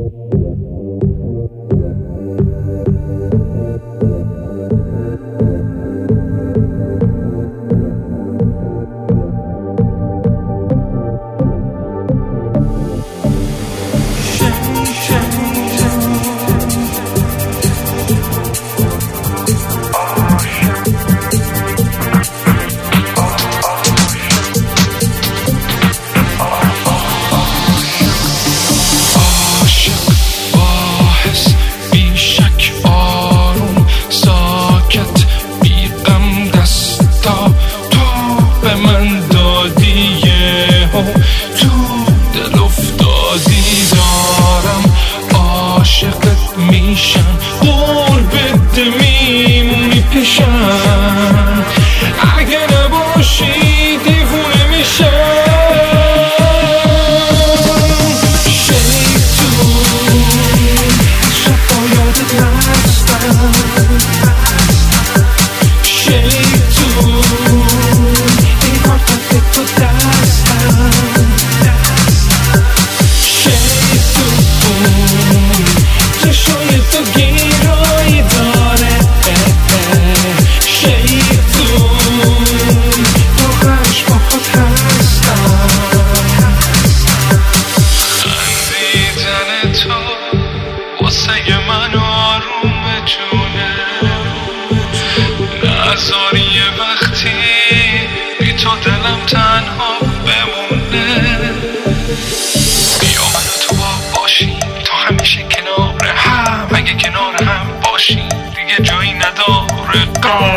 میشم قربت میمونی پیشم، اگه نباشی دیوونه میشم. شیطون شب یادت هستم، شیطون این کار تک تو دستم، چشای تو گیرایی داره، شیطون واقعش با خود هستم. خندیدن تو واسه من آروم جونه، نذار یه وقتی بی تو دلم تنها بمونه. بیا من و تو باشیم تا همیشه کنار هم، اگه کنار هم باشیم دیگه جایی نداره.